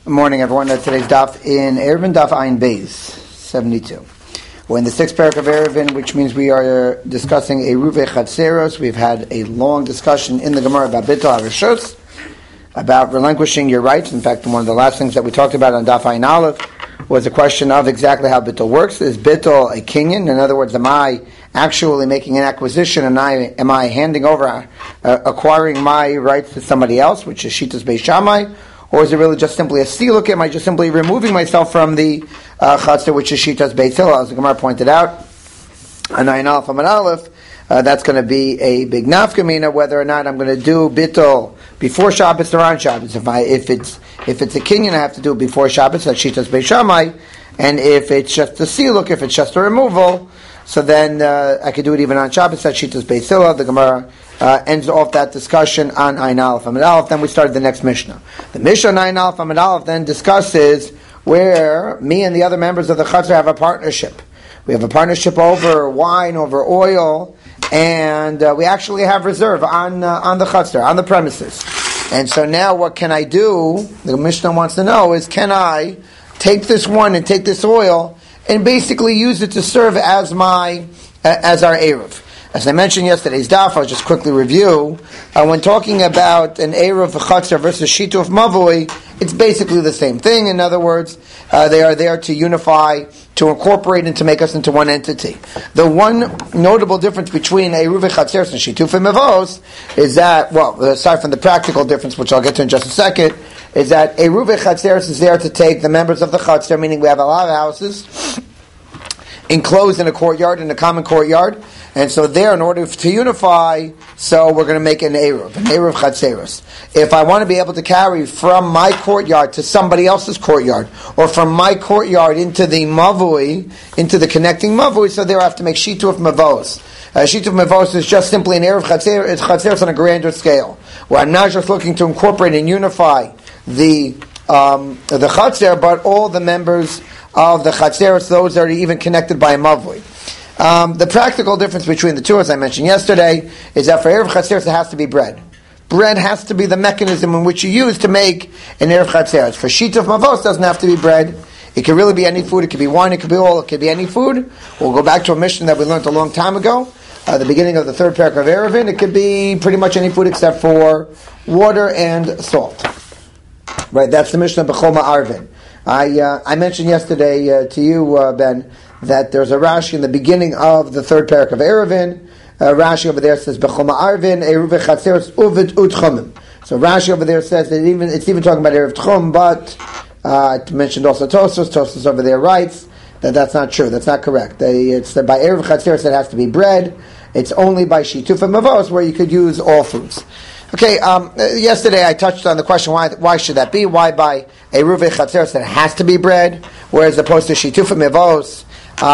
Good morning, everyone. Today's daf in Eruvin, daf Ayin Beis 72. We're in the sixth parak of Eruvin, which means we are discussing Eruvei Chatzeros. We've had a long discussion in the Gemara about Bittul HaReshus, about relinquishing your rights. In fact, one of the last things that we talked about on daf Ayin Aleph was a question of exactly how Bittul works. Is Bittul a kinyan? In other words, am I actually making an acquisition and am I handing over, acquiring my rights to somebody else, which is Shitas Beis Shammai? Or is it really just simply a siluk? Am I just simply removing myself from the chatzar, which is Shitas Beis Hillel, as the Gemara pointed out? On Ayin Aleph Amud Aleph, that's going to be a big nafkamina, whether or not I'm going to do bittul before Shabbos or on Shabbos. If it's a kinyan, I have to do it before Shabbos, that's Shitas Beis Shammai. And if it's just a siluk, if it's just a removal, so then I could do it even on Shabbos, that's Shitas Beis Hillel. The Gemara ends off that discussion on Ayin Aleph Amud Aleph. Then we started the next Mishnah. The Mishnah on Ayin Aleph Amud Aleph then discusses where me and the other members of the Chatzar have a partnership. We have a partnership over wine, over oil, and we actually have reserve on the Chatzar, on the premises. And so now what can I do? The Mishnah wants to know is, can I take this wine and take this oil and basically use it to serve as our Eruv? As I mentioned yesterday's daf, I'll just quickly review. When talking about an Eruv Chatzar versus Shituf Mavui, it's basically the same thing. In other words, they are there to unify, to incorporate, and to make us into one entity. The one notable difference between Eruv Chatzar and Shituf Mavos is that, well, aside from the practical difference, which I'll get to in just a second, is that Eruv Chatzar is there to take the members of the Chatzar, meaning we have a lot of houses enclosed in a courtyard, in a common courtyard. And so there, in order to unify, so we're going to make an Eruv Chatzeros. If I want to be able to carry from my courtyard to somebody else's courtyard, or from my courtyard into the Mavui, into the connecting Mavui, so there I have to make Shituf Mavos. Shituf Mavos is just simply an Eruv Chatzeros, it's Chatzeros on a grander scale, where I'm not just looking to incorporate and unify the Chatzer, but all the members of the Chatzeros, those that are even connected by a Mavui. The practical difference between the two, as I mentioned yesterday, is that for Eruv Chatzeros, it has to be bread. Bread has to be the mechanism in which you use to make an Eruv Chatzeros. For Shituf Mavos, it doesn't have to be bread. It can really be any food. It could be wine. It could be oil. It could be any food. We'll go back to a mission that we learned a long time ago, the beginning of the third parak of Eruvin. It could be pretty much any food except for water and salt. Right, that's the Mishnah B'chol Ma'arvin. I mentioned yesterday to you, Ben, that there's a Rashi in the beginning of the third parak of Eruvin. Rashi over there says B'chol Ma'arvin Eruvei Chatzeros Uvid Utchumim. So Rashi over there says that it's even talking about Eruv Tchum, but I mentioned also Tosfos. Tosfos over there writes that that's not true. That's not correct. It's that by Eruv Chatzeros it has to be bread. It's only by Shituf and Mavos where you could use all foods. Okay, yesterday I touched on the question, why should that be? Why by Eruvei Chatzeros it has to be bread, whereas opposed to Shituf and Mavos,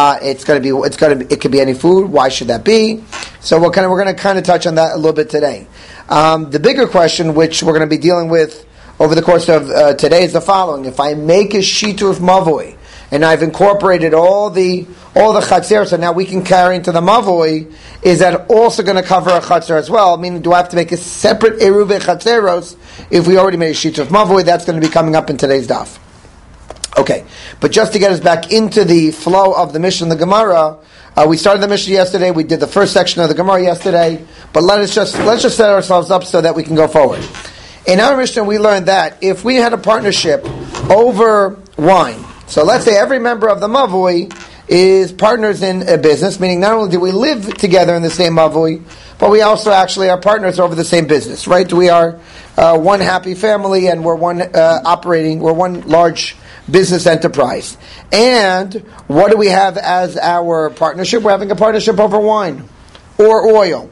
it could be any food. Why should that be? So we're going to kind of touch on that a little bit today. The bigger question, which we're going to be dealing with over the course of today, is the following: if I make a Shituf Mavui and I've incorporated all the Chatzer, so now we can carry into the Mavui, is that also going to cover a Chatzer as well? Meaning, do I have to make a separate Eruvei Chatzeros if we already made a Shituf Mavui? That's going to be coming up in today's daf. Okay, but just to get us back into the flow of the Mishnah and the Gemara, we started the Mishnah yesterday. We did the first section of the Gemara yesterday, but let's just set ourselves up so that we can go forward. In our Mishnah, we learned that if we had a partnership over wine, so let's say every member of the Mavui is partners in a business, meaning not only do we live together in the same Mavui, but we also actually are partners over the same business, right? We are one happy family, and we're we're one large business enterprise. And what do we have as our partnership? We're having a partnership over wine or oil.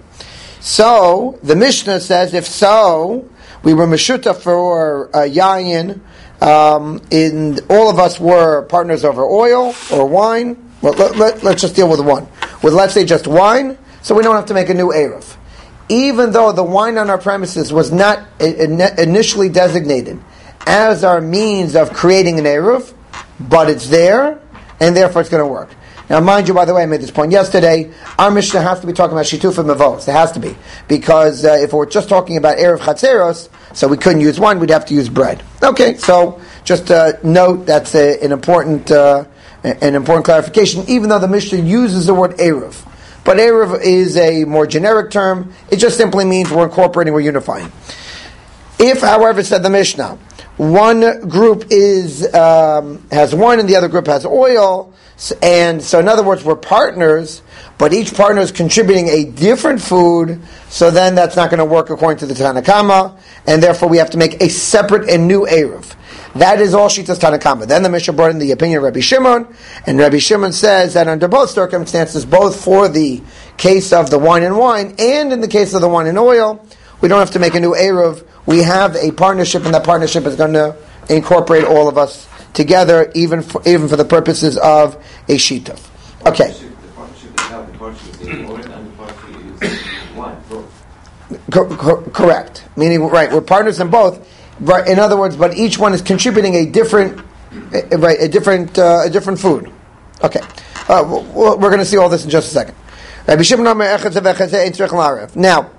So the Mishnah says, if so, we were meshuta for yayin, in all of us were partners over oil or wine. Well, let's just deal with one. With, let's say, just wine, so we don't have to make a new Eruv. Even though the wine on our premises was not initially designated as our means of creating an Eruv, but it's there, and therefore it's going to work. Now, mind you, by the way, I made this point yesterday, our Mishnah has to be talking about Shituf and Mavos. It has to be. Because if we're just talking about Eruv Chatzeros, So we couldn't use wine, we'd have to use bread. Okay, so just note that's an important clarification, even though the Mishnah uses the word Eruv. But Eruv is a more generic term. It just simply means we're incorporating, we're unifying. If, however, said the Mishnah, one group has wine and the other group has oil, and so in other words, we're partners, but each partner is contributing a different food, so then that's not going to work according to the Tanna Kama, and therefore we have to make a separate and new Eruv. That is all Shitas Tanna Kama. Then the Mishnah brought in the opinion of Rabbi Shimon, and Rabbi Shimon says that under both circumstances, both for the case of the wine and in the case of the wine and oil, we don't have to make a new Eruv. We have a partnership, and that partnership is going to incorporate all of us together, even for the purposes of a shituf. Okay. The partnership is how the partnership is oil and the partnership is wine. Correct. Meaning, right, we're partners in both. Right. In other words, but each one is contributing a different food. Okay. We're going to see all this in just a second. Now,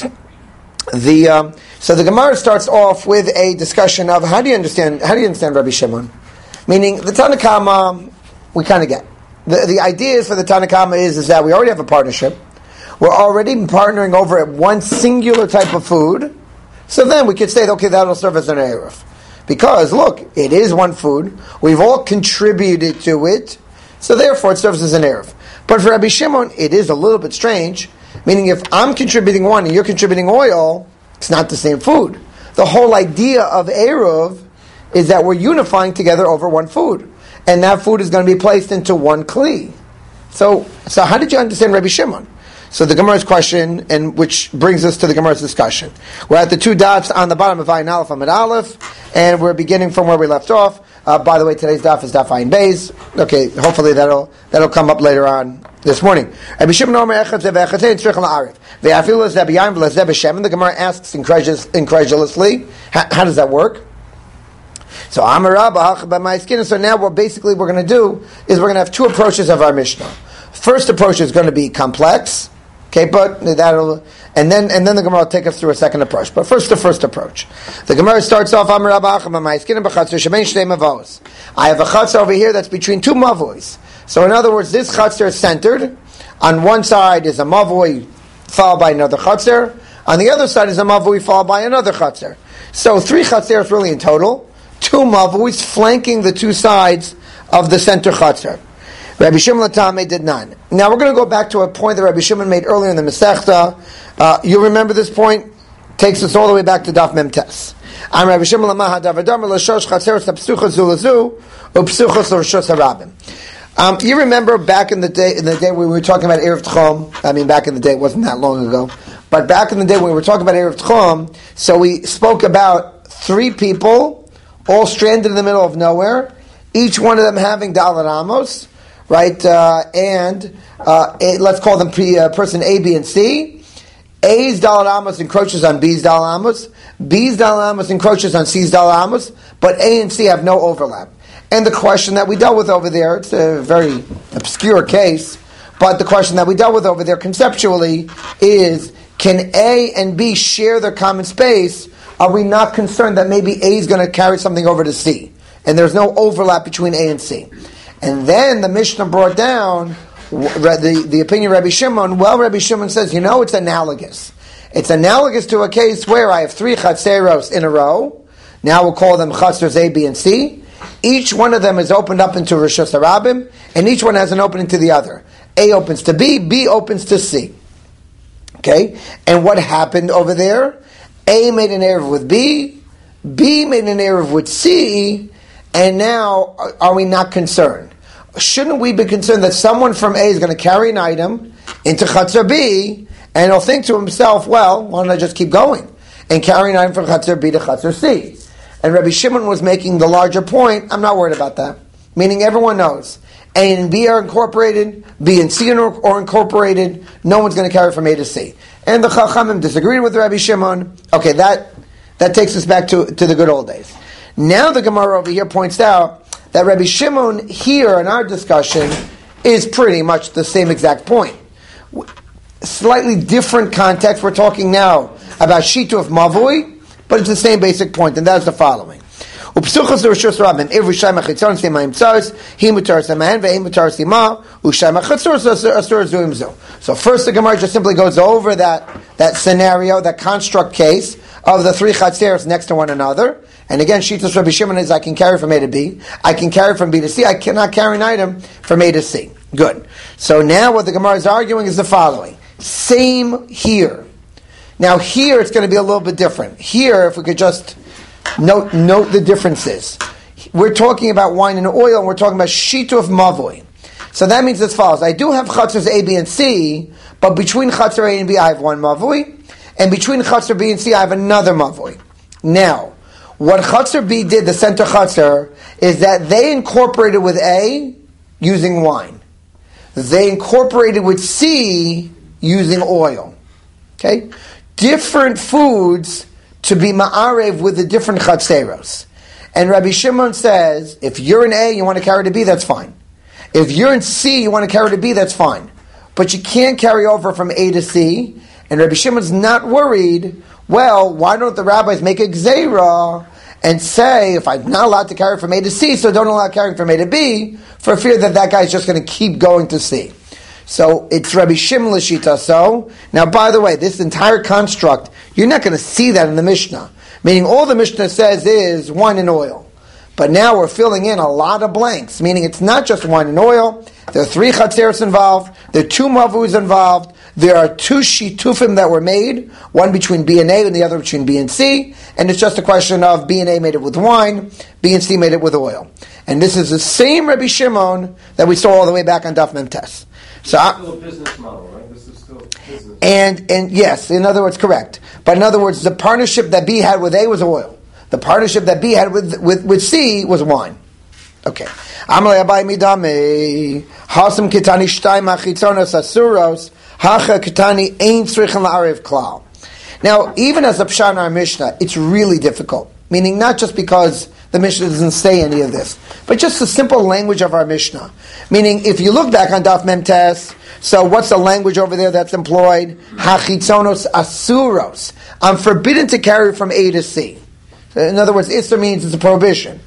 so the Gemara starts off with a discussion of how do you understand Rabbi Shimon? Meaning the Tanna Kama, we kind of get. The idea is for the Tanna Kama is that we already have a partnership. We're already partnering over one singular type of food. So then we could say, okay, that'll serve as an Eruv. Because, look, it is one food. We've all contributed to it. So therefore it serves as an Eruv. But for Rabbi Shimon, it is a little bit strange. Meaning if I'm contributing wine and you're contributing oil, it's not the same food. The whole idea of Eruv is that we're unifying together over one food. And that food is going to be placed into one kli. So how did you understand Rabbi Shimon? So the Gemara's question, and which brings us to the Gemara's discussion. We're at the two dots on the bottom of Ayin Aleph, Amid Aleph, and we're beginning from where we left off. By the way, today's daf is daf Ayin Beis. Okay, hopefully that'll come up later on this morning. The Gemara asks incredulously, how does that work? So now what basically we're going to do is we're going to have two approaches of our Mishnah. First approach is going to be complex, okay, but and then the Gemara will take us through a second approach. But first, the first approach. The Gemara starts off, I have a chatzar over here that's between two mavois. So in other words, this chatzar is centered. On one side is a mavoi followed by another chatzar. On the other side is a mavoi followed by another chatzar. So three chatzars really in total. Two mavois flanking the two sides of the center chatzar. Rabbi Shimon Latame did none. Now we're going to go back to a point that Rabbi Shimon made earlier in the Masechta. You remember this point? Takes us all the way back to Daf Mem Tes. I'm Rabbi Shimon Lamaha Davadam L'Shosh Chatzeres Tapsuchas Zulazu Upsuchas L'Rishos Harabim. You remember back in the day when we were talking about Erev Tchom. I mean, back in the day, it wasn't that long ago. But back in the day when we were talking about Erev Tchom, so we spoke about three people, all stranded in the middle of nowhere, each one of them having Dalet Amos. Right, let's call them person A, B, and C. A's Dalet Amos encroaches on B's Dalet Amos. B's Dalet Amos encroaches on C's Dalet Amos. But A and C have no overlap. And the question that we dealt with over there, it's a very obscure case, but the question that we dealt with over there conceptually is, can A and B share their common space? Are we not concerned that maybe A is going to carry something over to C? And there's no overlap between A and C. And then the Mishnah brought down the opinion of Rabbi Shimon. Well, Rabbi Shimon says, it's analogous. It's analogous to a case where I have three chatzeros in a row. Now we'll call them chatzers A, B, and C. Each one of them is opened up into Rishos Harabim, and each one has an opening to the other. A opens to B, B opens to C. Okay? And what happened over there? A made an Eruv with B, B made an Eruv with C, and now are we not concerned? Shouldn't we be concerned that someone from A is going to carry an item into Chatzar B, and he'll think to himself, well, why don't I just keep going and carry an item from Chatzar B to Chatzar C? And Rabbi Shimon was making the larger point, I'm not worried about that. Meaning everyone knows. A and B are incorporated, B and C are incorporated, no one's going to carry from A to C. And the Chachamim disagreed with Rabbi Shimon. Okay, that takes us back to the good old days. Now the Gemara over here points out that Rabbi Shimon here in our discussion is pretty much the same exact point. Slightly different context. We're talking now about Shituf Mavui, but it's the same basic point, and that's the following. So first the Gemara just simply goes over that scenario, that construct case of the three chatzeros next to one another. And again, Shitas Rabbi Shimon is I can carry from A to B, I can carry from B to C, I cannot carry an item from A to C. Good. So now what the Gemara is arguing is the following. Same here. Now here it's going to be a little bit different. Here, if we could just note the differences. We're talking about wine and oil, and we're talking about shituf mavoi. So that means as follows. I do have chatzers A, B, and C, but between chatzer A and B I have one mavoi, and between chatzer B and C I have another mavoi. Now, what chatzer B did, the center chatzer, is that they incorporated with A using wine. They incorporated with C using oil. Okay? Different foods to be ma'arev with the different chatzeros. And Rabbi Shimon says, if you're in A, you want to carry to B, that's fine. If you're in C, you want to carry to B, that's fine. But you can't carry over from A to C. And Rabbi Shimon's not worried, well, why don't the rabbis make a gzeira and say, if I'm not allowed to carry from A to C, so don't allow carrying from A to B, for fear that guy's just going to keep going to C. So it's Rabbi Shimon l'shita. So now, by the way, this entire construct, you're not going to see that in the Mishnah. Meaning all the Mishnah says is wine and oil. But now we're filling in a lot of blanks. Meaning it's not just wine and oil. There are three chatzeros involved. There are two mavus involved. There are two shitufim that were made. One between B and A and the other between B and C. And it's just a question of B and A made it with wine. B and C made it with oil. And this is the same Rabbi Shimon that we saw all the way back on Daf Mem Tes. So this is still a business model, right? This is still business. And yes, in other words, correct. But in other words, the partnership that B had with A was oil. The partnership that B had with C was wine. Okay. Amalei Abai Midame Hasam Kitani Shtay Machitzonos Asuros Hacha Kitani Ein Tzrichen La'arev Klal. Now, even as a pshat in our Mishnah, it's really difficult. Meaning not just because the Mishnah doesn't say any of this, but just the simple language of our Mishnah. Meaning, if you look back on Daf Mem Tes, so what's the language over there that's employed? Hachitzonos asuros. I'm forbidden to carry from A to C. So in other words, Isser means it's a prohibition.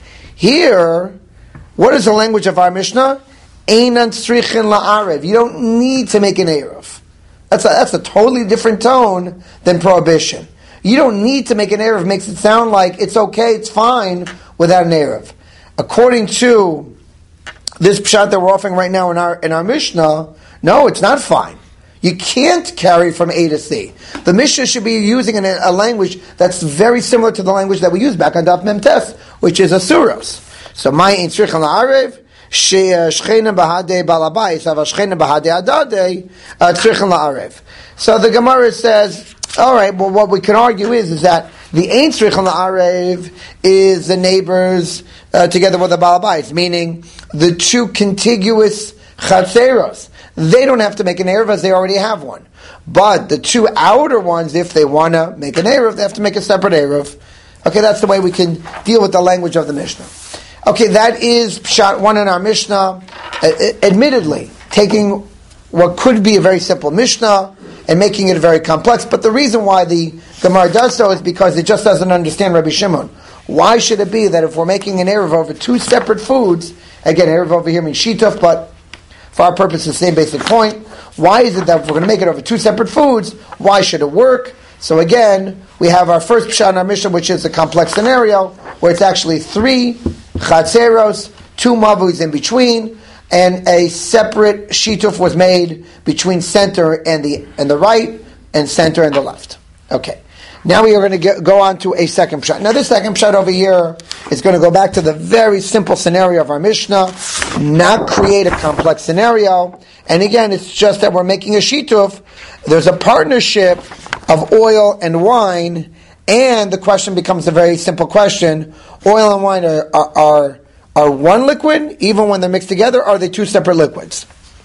Here, what is the language of our Mishnah? Einan tzrichin la'arev. You don't need to make an eruv. That's a totally different tone than prohibition. You don't need to make an eruv. Makes it sound like it's okay, it's fine without an eruv. According to this pshat that we're offering right now in our Mishnah, no, it's not fine. You can't carry from A to C. The Mishnah should be using a language that's very similar to the language that we use back on Daf Mem Tes, which is asuros. So my ein tzrichen la'arev shechena bahadei balabais ava shechena bahadei adadei tzrichen la'arev. So the Gemara says, all right, well, what we can argue is that the ein tzrichen la'arev is the neighbors together with the balabais, meaning the two contiguous chatzeros. They don't have to make an eruv as they already have one. But the two outer ones, if they want to make an eruv, they have to make a separate eruv. Okay, that's the way we can deal with the language of the Mishnah. Okay, that is pshat one in our Mishnah. Admittedly, taking what could be a very simple Mishnah and making it very complex. But the reason why the Gemara does so is because it just doesn't understand Rabbi Shimon. Why should it be that if we're making an eruv over two separate foods, again, eruv over here means shituf, but for our purpose, the same basic point. Why is it that if we're going to make it over two separate foods, why should it work? So again, we have our first pshat in our Mishnah, which is a complex scenario, where it's actually three chatzeros, two mavus in between, and a separate shituf was made between center and the right, and center and the left. Okay. Now we are going to go on to a second pshat. Now this second pshat over here is going to go back to the very simple scenario of our Mishnah, not create a complex scenario. And again, it's just that we're making a shituf. There's a partnership of oil and wine, and the question becomes a very simple question. Oil and wine are one liquid, even when they're mixed together, or are they two separate liquids?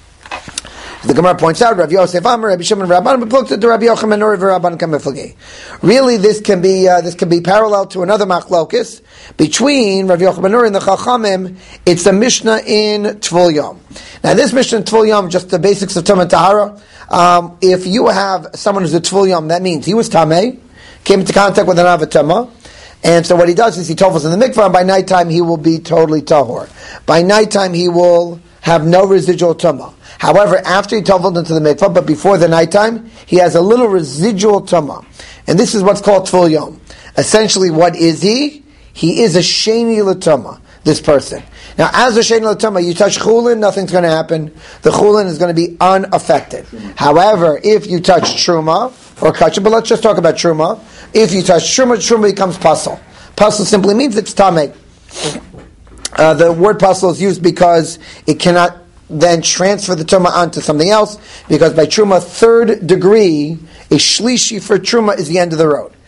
The Gemara points out, Rav Yosef Amar, Rabbi Shimon Rabban, but to Rabbi Yochanan Nori v'Rabban Kameflagi. Really, this can be parallel to another machlokes between Rav Yochanan Nori and the Chachamim. It's the Mishnah in Tvul Yom. Now, this Mishnah in Tvul Yom, just the basics of Tumah Tahara. If you have someone who's a Tvul Yom, that means he was Tameh, came into contact with an avatama, and so what he does is he tovels in the mikvah, and by nighttime he will be totally tahor. By nighttime he will have no residual tumah. However, after he toveled into the mikvah, but before the nighttime, he has a little residual tumah. And this is what's called tvul yom. Essentially, what is he? He is a sheni l'tumah, this person. Now, as a sheni l'tumah, you touch chulin, nothing's going to happen. The chulin is going to be unaffected. However, if you touch truma, or kachim, but let's just talk about truma. If you touch truma, truma becomes pasul. Pasul simply means it's tameh. The word pasul is used because it cannot then transfer the truma onto something else, because by truma, third degree, a shlishi for truma is the end of the road.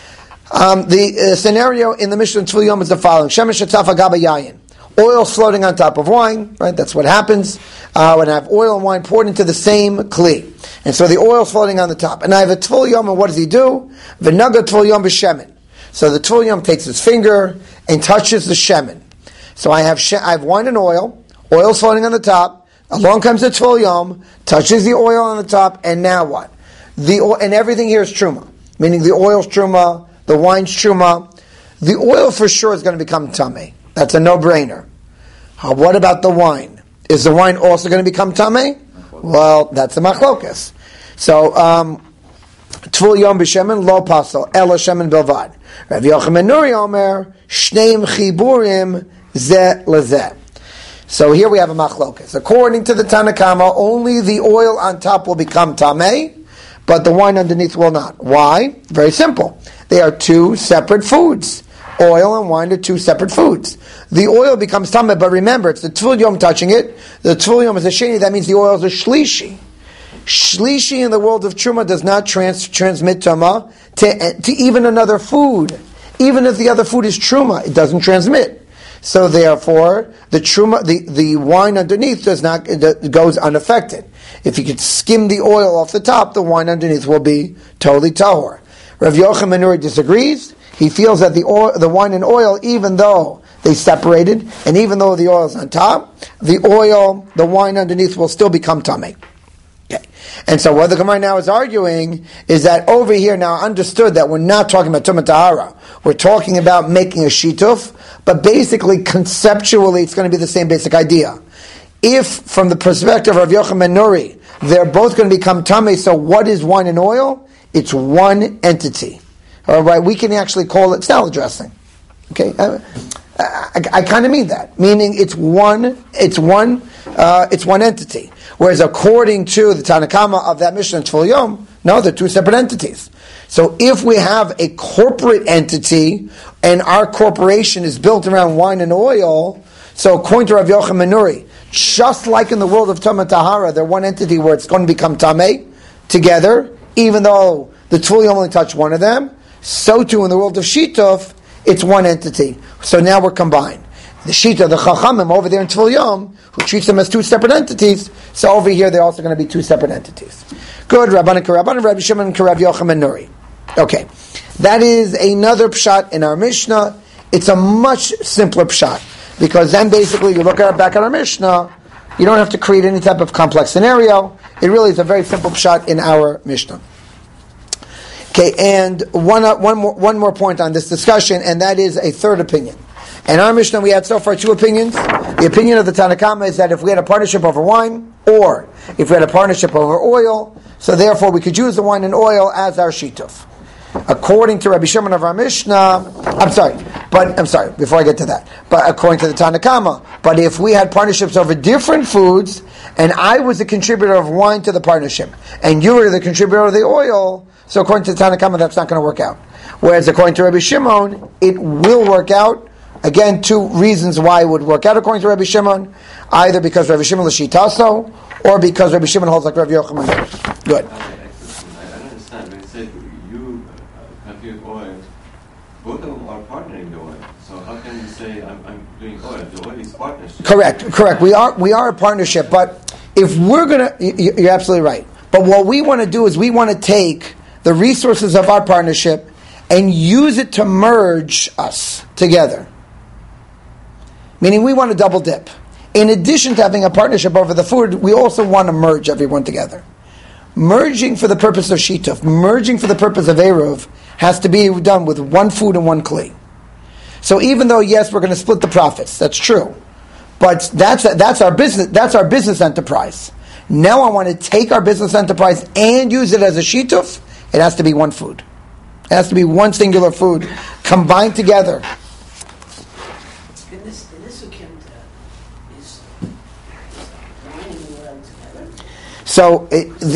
The scenario in the Mishnah Tvul Yom is the following: Shemesh etzafa gaba yayin. Oil floating on top of wine, right? That's what happens when I have oil and wine poured into the same kli. And so the oil floating on the top. And I have a Tvul Yom, and what does he do? V'naga Tvul Yom b'shemen. So the Tvul Yom takes his finger and touches the shemen. So I have wine and oil. Oil's floating on the top. Along comes the Tvul Yom, touches the oil on the top, and now what? And everything here is truma, meaning the oil's truma, the wine's truma. The oil for sure is going to become tameh. That's a no-brainer. What about the wine? Is the wine also going to become tameh? Well, that's a machlokas. So, Tvul Yom b'shemen lo pasol, elo shemen bilvad. Rav Yochanan Nuri Omer, shneim chiburim zeh lezeh. So here we have a machlokas. According to the Tanakama, only the oil on top will become tameh, but the wine underneath will not. Why? Very simple. They are two separate foods. Oil and wine are two separate foods. The oil becomes tameh, but remember, it's the Tvul Yom touching it. The Tvul Yom is a sheni, that means the oil is a shlishi. Shlishi in the world of truma does not transmit tamah to even another food. Even if the other food is truma, it doesn't transmit. So therefore, the truma, the wine underneath goes unaffected. If you could skim the oil off the top, the wine underneath will be totally tahor. Rav Yochanan Nuri disagrees. He feels that the wine and oil, even though they separated, and even though the oil is on top, the wine underneath will still become tameh. Okay. And so what the Gemara now is arguing is that over here now understood that we're not talking about Tumah Tahara. We're talking about making a shituf, but basically, conceptually, it's going to be the same basic idea. If, from the perspective of Yochanan Nuri, they're both going to become tameh, so what is wine and oil? It's one entity. All right, we can actually call it salad dressing. Okay, I kind of mean that, meaning it's one entity. Whereas according to the Tanakama of that Mishnah in Tvul Yom, no, they're two separate entities. So if we have a corporate entity and our corporation is built around wine and oil, so according to Rav Yochanan Nuri, just like in the world of Tumah Tahara, they're one entity where it's going to become tameh together, even though the Tvul Yom only touched one of them. So too in the world of Shituf, it's one entity. So now we're combined. The Shita, the Chachamim over there in Tvul Yom, who treats them as two separate entities, so over here they're also going to be two separate entities. Good, Rabbanan Karabbanan, Rabbi Shimon Karav Yochanan Nuri. Okay, that is another pshat in our Mishnah. It's a much simpler pshat, because then basically you look back at our Mishnah, you don't have to create any type of complex scenario. It really is a very simple pshat in our Mishnah. Okay, and one more point on this discussion, and that is a third opinion. In our Mishnah, we had so far two opinions. The opinion of the Tanakama is that if we had a partnership over wine, or if we had a partnership over oil, so therefore we could use the wine and oil as our shituf. According to Rabbi Shimon of our Mishnah, before I get to that, but according to the Tanakama, but if we had partnerships over different foods, and I was the contributor of wine to the partnership, and you were the contributor of the oil, so according to the Tanakama, that's not going to work out. Whereas according to Rabbi Shimon, it will work out. Again, two reasons why it would work out according to Rabbi Shimon, either because Rabbi Shimon is shitaso, or because Rabbi Shimon holds like Rabbi Yochanan. Good. I don't understand. When you said you have oil, both of them are partnering the oil. So how can you say I'm doing oil? The oil is partnership. Correct. We are a partnership, but if we're gonna, you're absolutely right. But what we want to do is we want to take the resources of our partnership and use it to merge us together. Meaning we want to double dip. In addition to having a partnership over the food, we also want to merge everyone together. Merging for the purpose of shituf, merging for the purpose of eruv, has to be done with one food and one kli. So even though, yes, we're going to split the profits, that's true. But that's our business enterprise. Now I want to take our business enterprise and use it as a shituf. It has to be one food. It has to be one singular food combined together. In this account, is wine and oil together? So,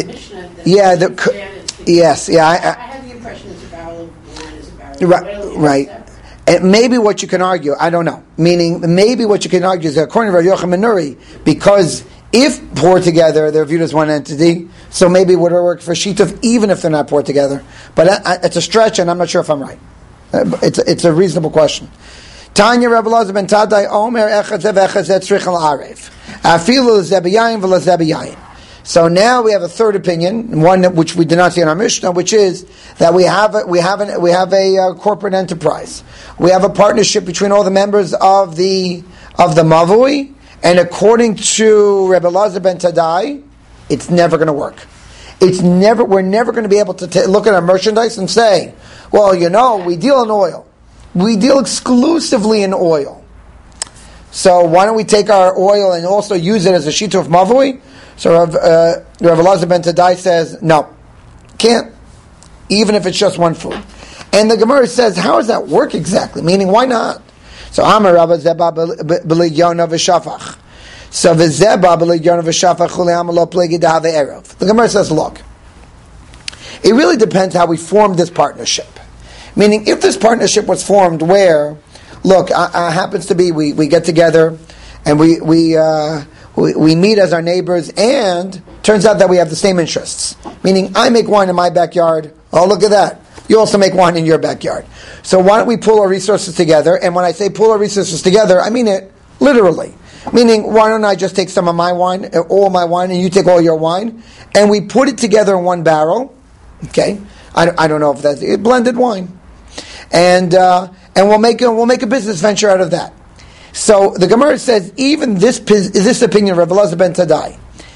yes, yeah. I had the impression it's a barrel of wine is a barrel of oil. Right. And maybe what you can argue, I don't know. Meaning, maybe what you can argue is that according to Rav Yochanan ben Nuri, because if poured together, they're viewed as one entity, so maybe it would work for shituf even if they're not poured together. But it's a stretch, and I'm not sure if I'm right. It's a reasonable question. Tanya Rabbi Elazar ben Tadai Omer echad zev echad zeh tzrich al aref. Afilu zebiyayin v'la zebiyayin. So now we have a third opinion, one which we did not see in our Mishnah, which is that we have a corporate enterprise. We have a partnership between all the members of the Mavui, and according to Rabbi Elazar ben Tadai, it's never going to work. We're never going to be able to look at our merchandise and say, well, we deal in oil. We deal exclusively in oil. So why don't we take our oil and also use it as a shituf mavui? So Rav Elazar ben Tadai says, no, can't, even if it's just one food. And the Gemara says, how does that work exactly? Meaning, why not? So Amar Rabba Zeba b'ligyona v'shafach. So v'zeba b'ligyona v'shafach chulei amalo plegi da'ave erev. The Gemara says, look, it really depends how we formed this partnership. Meaning, if this partnership was formed where, look, happens to be we get together and we meet as our neighbors, and turns out that we have the same interests. Meaning, I make wine in my backyard. Oh, look at that. You also make wine in your backyard. So why don't we pool our resources together? And when I say pool our resources together, I mean it literally. Meaning, why don't I just take some of my wine, all my wine, and you take all your wine, and we put it together in one barrel. Okay, I don't know if that's blended wine, and we'll make a business venture out of that. So the Gemara says, even this opinion of Rav Elazar ben Tadai,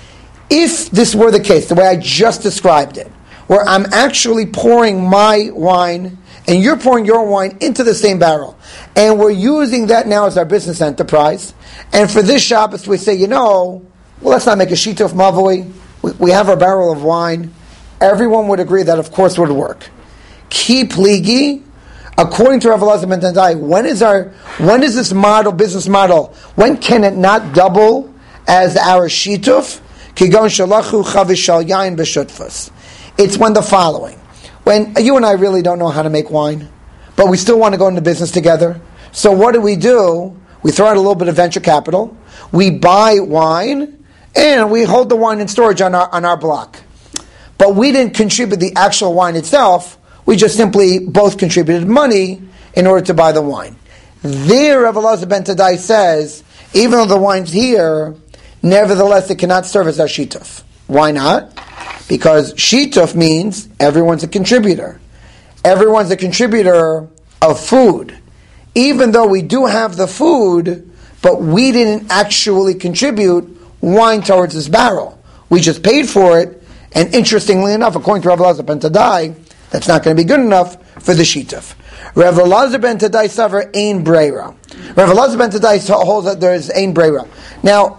if this were the case, the way I just described it, where I'm actually pouring my wine and you're pouring your wine into the same barrel, and we're using that now as our business enterprise, and for this Shabbos we say, let's not make a shituf mavoi, we have our barrel of wine, everyone would agree that of course would work. Ki pligi, according to Rav Elazar ben Tadai, when is this business model, when can it not double as our shituf? Kigon shalachu chavishal yain b'shutfus. It's when the following. When you and I really don't know how to make wine, but we still want to go into business together. So what do? We throw out a little bit of venture capital, we buy wine, and we hold the wine in storage on our block. But we didn't contribute the actual wine itself, we just simply both contributed money in order to buy the wine. There, Rav Elazar ben Tadai says, even though the wine's here, nevertheless it cannot serve as our shituf. Why not? Because shituf means everyone's a contributor. Everyone's a contributor of food. Even though we do have the food, but we didn't actually contribute wine towards this barrel. We just paid for it, and interestingly enough, according to Rav Elazar ben Tadai, that's not going to be good enough for the shituf. Rav Elazar ben Tadai savar ein breira. Rav Elazar ben Tadai holds that there is ein breira. Now,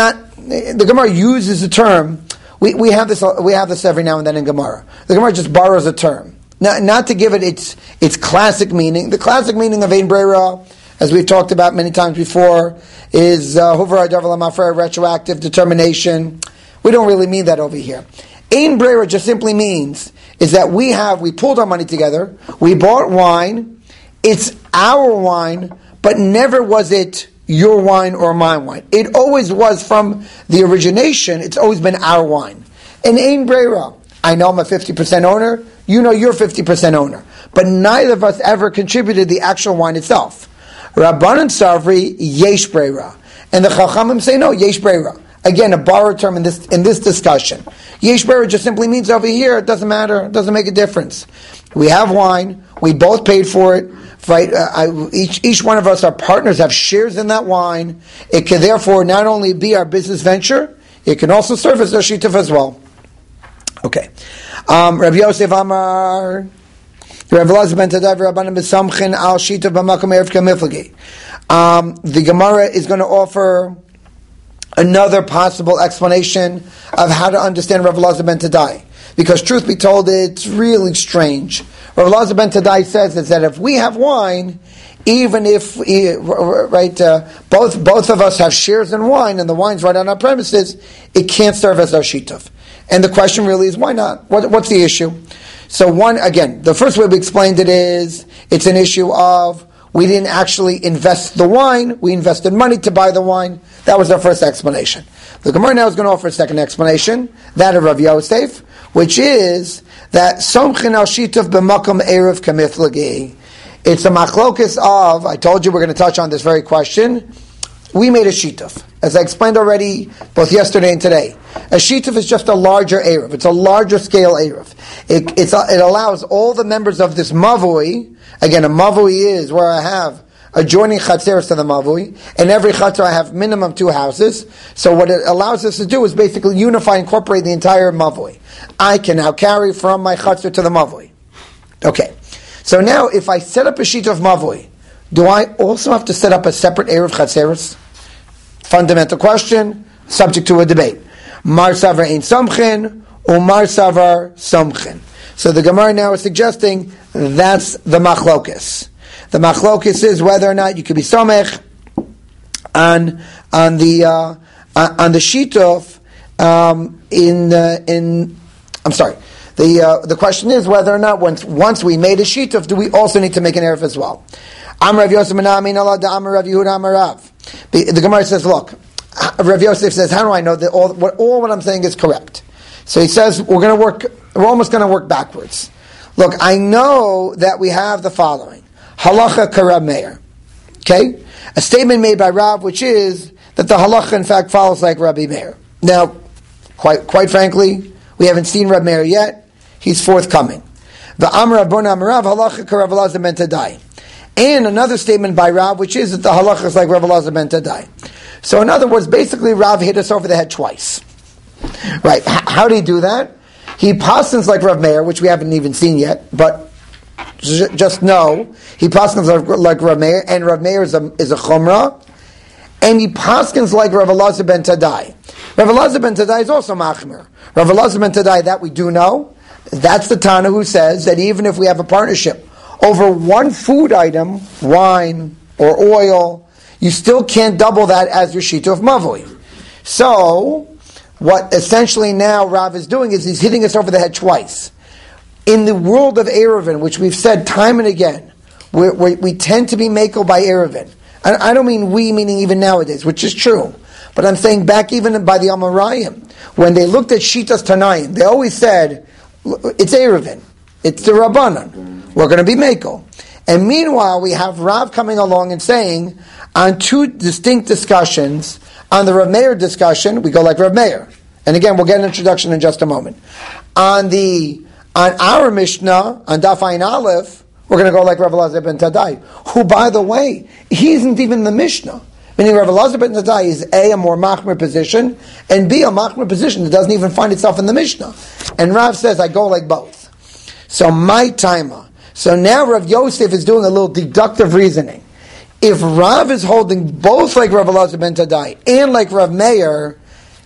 the Gemara uses the term. We have this every now and then in Gemara. The Gemara just borrows a term, not to give it its classic meaning. The classic meaning of ein breira, as we've talked about many times before, is huvar hadavar lamafrer, retroactive determination. We don't really mean that over here. Ein breira just simply means is that we pulled our money together, we bought wine, it's our wine, but never was it your wine or my wine. It always was from the origination, it's always been our wine. And ein breira, I know I'm a 50% owner, you know you're 50% owner. But neither of us ever contributed the actual wine itself. Rabbanan Savri, yesh breira. And the Chachamim say no, yesh breira. Again, a borrowed term in this discussion. Yesh breira just simply means over here, it doesn't matter, it doesn't make a difference. We have wine, we both paid for it, right? Each one of us, our partners, have shares in that wine. It can therefore not only be our business venture, it can also serve as a shituf as well. Okay. Rabbi Yosef Amar, Rav Elazar ben Tadai v'Rabbanan b'samchin al shita b'makom erev kamiflagi. The Gemara is going to offer another possible explanation of how to understand Rav Elazar ben Tadai. Because truth be told, it's really strange. Rav Elazar ben Tadai says is that if we have wine, even if both of us have shares in wine and the wine's right on our premises, it can't serve as our shituf. And the question really is, why not? What's the issue? So the first way we explained it is, it's an issue of we didn't actually invest the wine, we invested money to buy the wine. That was our first explanation. The Gemara now is going to offer a second explanation, that of Rav Yosef, which is that somchin al shituf b'makom erev kamiflagi. It's a machlokus of, I told you we're going to touch on this very question. We made a shituf, as I explained already both yesterday and today. A shituf is just a larger erev. It's a larger scale erev. It allows all the members of this mavui. Again, a mavui is where I have adjoining chatzeros to the mavui, and every chatzer I have minimum 2 houses. So what it allows us to do is basically unify, incorporate the entire mavui. I can now carry from my chatzer to the mavui. Okay. So now, if I set up a sheet of mavui, do I also have to set up a separate erev chatzeros? Fundamental question, subject to a debate. Mar savar ein samchin, or mar savar samchin. So the Gemara now is suggesting that's the machlokes. The machlokes is whether or not you could be samech on the shituf I'm sorry. The question is whether or not once we made a shituf, do we also need to make an erev as well? Amar Rav Yosef Menamin Allah da Amar Rav Yehuda Amar Rav. The Gemara says, look, Rav Yosef says, how do I know that all what I'm saying is correct? So he says we're almost going to work backwards. Look, I know that we have the following halacha karav meir. Okay, a statement made by Rav, which is that the halacha in fact follows like Rabbi Meir. Now, quite frankly, we haven't seen Rabbi Meir yet. He's forthcoming. The Amar Rabbon Amar Rav halacha karav Elazar ben Tadai. And another statement by Rav, which is that the halacha is like Rav Elazar ben Tadai. So in other words, basically Rav hit us over the head twice. Right? How did he do that? He passes like Rav Meir, which we haven't even seen yet, but just know, he passes like Rav Meir, and Rav Meir is a chumrah, and he passes like Rav Elazar ben Tadai. Rav Elazar ben Tadai is also machmir. Rav Elazar ben Tadai, that we do know, that's the Tana who says that even if we have a partnership over one food item, wine or oil, you still can't double that as your shita of mavui. So, what essentially now Rav is doing is he's hitting us over the head twice. In the world of Erevin, which we've said time and again, we tend to be makel by Erevin. I don't mean we, meaning even nowadays, which is true. But I'm saying back even by the Amoraim, when they looked at Shitas Tanaim, they always said, it's Erevin, it's the Rabbanan, we're going to be makel. And meanwhile, we have Rav coming along and saying, on two distinct discussions, on the Rav Meir discussion, we go like Rav Meir. And again, we'll get an introduction in just a moment. On our Mishnah, on Daf Ayin Aleph, we're going to go like Rav Elazar ben Tadai, who, by the way, he isn't even the Mishnah. Meaning Rav Elazar ben Tadai is a more machmir position, and B, a machmir position that doesn't even find itself in the Mishnah. And Rav says, I go like both. So my timer. So now Rav Yosef is doing a little deductive reasoning. If Rav is holding both like Rav Elazar ben Tadai and like Rav Meir,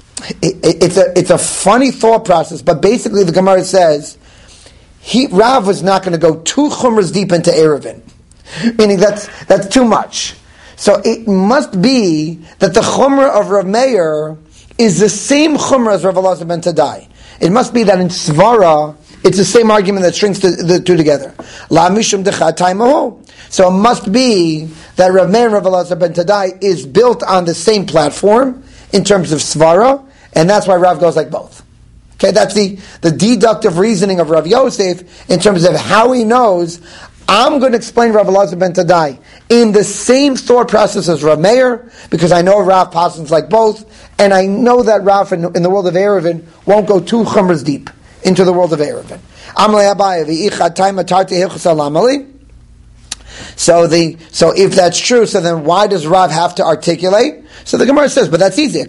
it's a funny thought process, but basically the Gemara says, Rav was not going to go 2 chumras deep into Erevin. Meaning that's too much. So it must be that the chumrah of Rav Meir is the same chumrah as Rav Elazar ben Tadai. It must be that in Svara, it's the same argument that strings the two together. La mishum dechatai mahu. So it must be that Rav Meir and Rav Elazar ben Tadai is built on the same platform in terms of Svara, and that's why Rav goes like both. Okay, that's the deductive reasoning of Rav Yosef in terms of how he knows I'm going to explain Rav Elazar ben Tadai in the same thought process as Rav Meir, because I know Rav passes like both, and I know that Rav in the world of Erevin won't go 2 chumras deep into the world of Erevin. So if that's true, so then why does Rav have to articulate? So the Gemara says, but that's easy.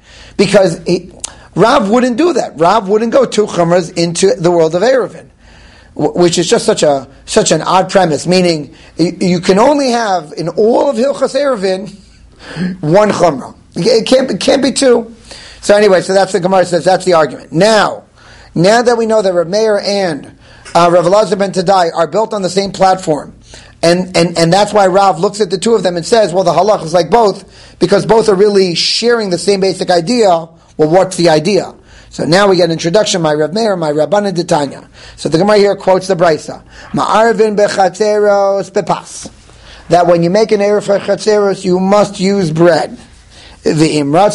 Because Rav wouldn't do that. Rav wouldn't go 2 chumras into the world of Erevin. which is just such an odd premise, meaning you can only have in all of Hilchas Eruvin one chumrah. It can't be two. So anyway, so that's the Gemara says that's the argument. Now that we know that Rav Meir and Rav Elazar ben Tadai are built on the same platform, and that's why Rav looks at the two of them and says, well, the halach is like both, because both are really sharing the same basic idea. Well, what's the idea? So now we get an introduction, my Rav Meir, my Rabbanan D'Tanya. So the Gemara here quotes the Brisa. Ma'arvin bechatzeros bepas. That when you make an eruv for chatzeros, you must use bread. What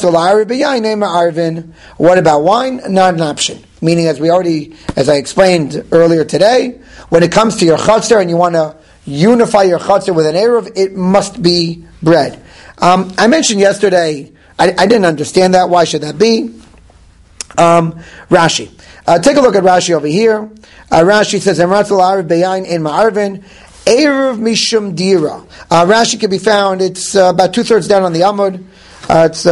about wine? Not an option. Meaning, as I explained earlier today, when it comes to your chatzar and you want to unify your chatzar with an eruv, it must be bread. I mentioned yesterday, I didn't understand that. Why should that be? Rashi. Take a look at Rashi over here. Rashi says, Emratzal Arv Beyain in Ma'arvin, Eruv Mishum Dira. Rashi can be found, it's about 2/3 down on the Amud. It's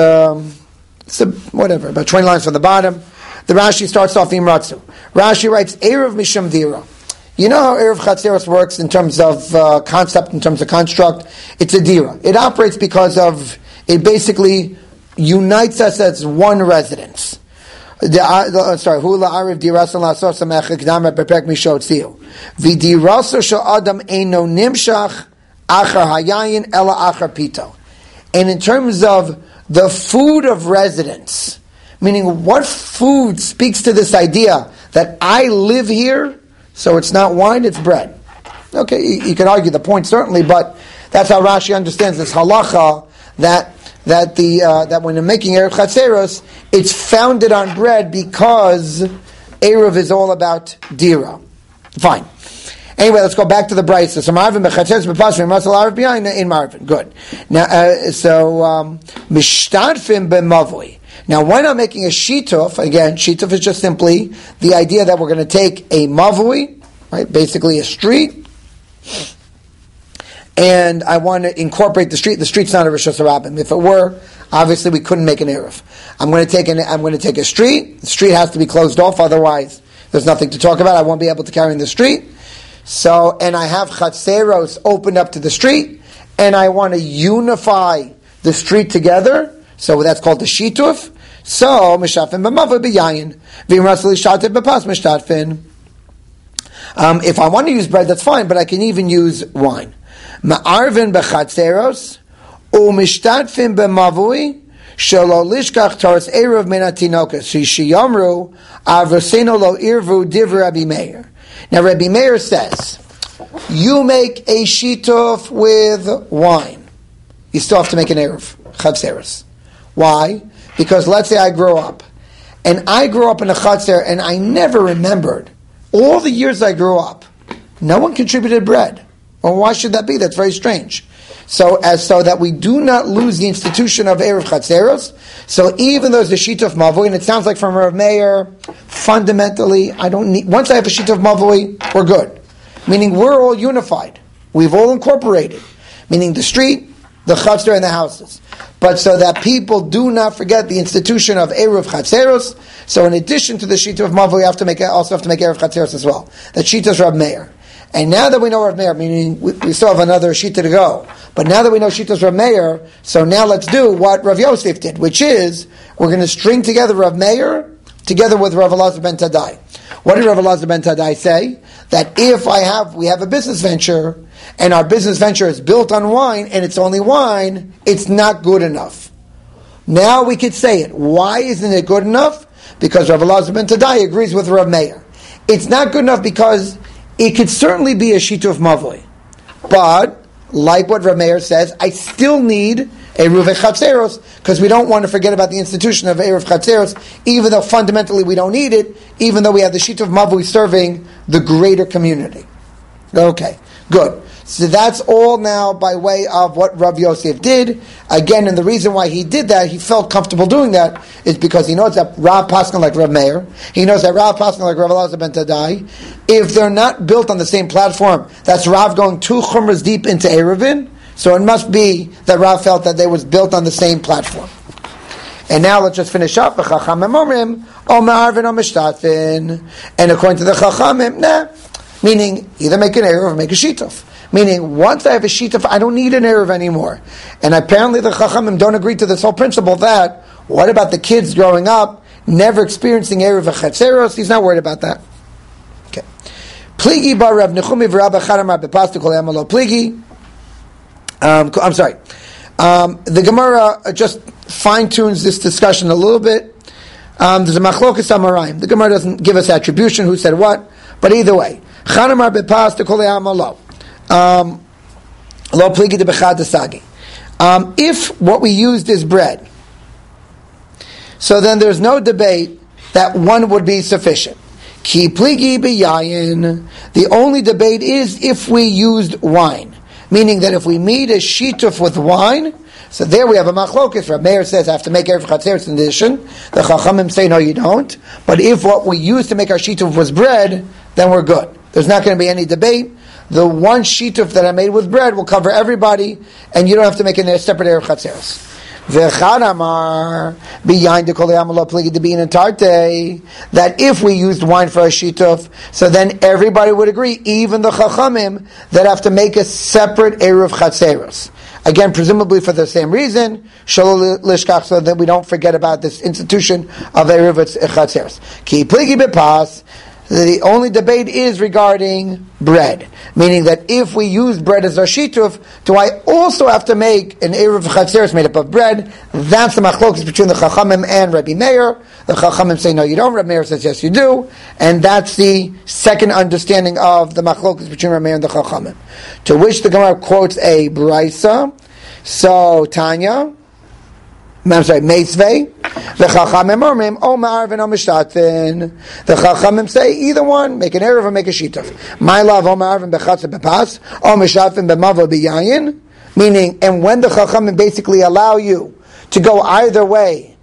about 20 lines from the bottom. The Rashi starts off Imratzu. Rashi writes, Eruv Mishum Dira. You know how Eruv Chatzeros works in terms of concept, in terms of construct? It's a Dira. It operates because of, it basically unites us as one residence. Hula Arif Dirasan Lasor Samech Kdam Perpek Mishot Sil. V'Diraso Shel Adam Eino Nimshach Achar Hayayin Ela Achar Pito. And in terms of the food of residence, meaning what food speaks to this idea that I live here, so it's not wine, it's bread. Okay, you can argue the point certainly, but that's how Rashi understands this halacha that when you're making Eruv Chatzeros, it's founded on bread because Eruv is all about Dira. Fine. Anyway, let's go back to the Brisa. So Marvin b'Chatzeros b'Pasrim Masal Arv behind in Marvin. Good. Now, Mishtadfim b'Mavui. Now, why not making a shituf? Again, shituf is just simply the idea that we're going to take a mavui, right? Basically a street. And I want to incorporate the street. The street's not a Rishos HaRabim. If it were, obviously we couldn't make an eruv. I'm going to take a street. The street has to be closed off, otherwise there's nothing to talk about. I won't be able to carry in the street. So, and I have chatzeros opened up to the street, and I want to unify the street together. So that's called the shituf. So mishafin b'mavui b'yayin v'imratzli shatet b'pas mishtadfin. If I want to use bread, that's fine, but I can even use wine. Ma'arvin b'chatzeros u'mishtadfin b'mavui shelo lishkach taras eruv min hatinokas sheyamru avoseno lo irvu divrei Rabbi Meir. Now Rabbi Meir says, you make a shituf with wine. You still have to make an eruv chatzeros. Why? Because let's say I grow up in a chatzer and I never remembered all the years I grew up. No one contributed bread. Well, why should that be? That's very strange. So that we do not lose the institution of Eruv Chatzeros. So even though there's a sheet of Mavui, and it sounds like from Rav Meir, fundamentally, once I have a sheet of Mavui, we're good. Meaning we're all unified. We've all incorporated. Meaning the street, the Chatzer, and the houses. But so that people do not forget the institution of Eruv Chatzeros, so in addition to the sheet of Mavui, we also have to make Eruv Chatzeros as well. That sheet is Rav Meir. And now that we know Rav Meir, meaning we still have another shita to go, but now that we know Shita's Rav Meir, so now let's do what Rav Yosef did, which is, we're going to string together Rav Meir together with Rav Elazar ben Tadai. What did Rav Elazar ben Tadai say? That if we have a business venture, and our business venture is built on wine, and it's only wine, it's not good enough. Now we could say it. Why isn't it good enough? Because Rav Elazar ben Tadai agrees with Rav Meir. It's not good enough because it could certainly be a shita of mavui, but like what Rav Meir says, I still need a Eruv Chatzeros because we don't want to forget about the institution of Eruv Chatzeros, even though fundamentally we don't need it, even though we have the shita of mavui serving the greater community. Okay, good. So that's all now by way of what Rav Yosef did. Again, and the reason why he did that, he felt comfortable doing that, is because he knows that Rav Paskin like Rav Meir, he knows that Rav Paskin like Rav Elazar ben Tadai, if they're not built on the same platform, that's Rav going 2 chumras deep into Eruvin, so it must be that Rav felt that they was built on the same platform. And now let's just finish up. And according to the Chachamim, Meaning, either make an Eruv or make a Shituf. Meaning, once I have a Shituf, I don't need an Eruv anymore. And apparently the Chachamim don't agree to this whole principle that, what about the kids growing up, never experiencing Eruv v'chatzeros? He's not worried about that. Okay. Pligi bar Rav Nechumi v'Rabba Charamar bepastu kol amalo pligi. I'm sorry. The Gemara just fine-tunes this discussion a little bit. There's a machlokas amarayim. The Gemara doesn't give us attribution, who said what, but either way. Charamar bepastu kol amalo. Lo pligi de bechad desagi. If what we used is bread, so then there's no debate that one would be sufficient. Ki pligi biyayin. The only debate is if we used wine, meaning that if we made a shituf with wine, so there we have a machlokas. Rav Meir says I have to make erev chatzeros in addition. The Chachamim say no, you don't. But if what we used to make our shituf was bread, then we're good. There's not going to be any debate. The one shituf that I made with bread will cover everybody, and you don't have to make a separate erev chatzeros. V'chadamar behind the koliyamalo pligi to be in tarte, that if we used wine for a shituf, so then everybody would agree, even the chachamim, that have to make a separate eruv chatzeros. Again, presumably for the same reason, shelo lishkach, so that we don't forget about this institution of eruv chatzeros. Ki pligi bepas. The only debate is regarding bread, meaning that if we use bread as our shituf, do I also have to make an eruv chatzeros made up of bread? That's the machlokas between the Chachamim and Rabbi Meir. The Chachamim say no, you don't. Rabbi Meir says yes, you do, and that's the second understanding of the machlokas between Rabbi Meir and the Chachamim. To which the Gemara quotes a brisa. So Tanya. I'm sorry, Meisvei. The Chachamim Ormim, O Ma'arvin, O Mishatvin. The Chachamim say, either one, make an eruv or make a shituf. My love, O Ma'arvin bechatz bepas, O Mishatvin b'mavo b'yayin. Meaning, and when the Chachamim basically allow you to go either way,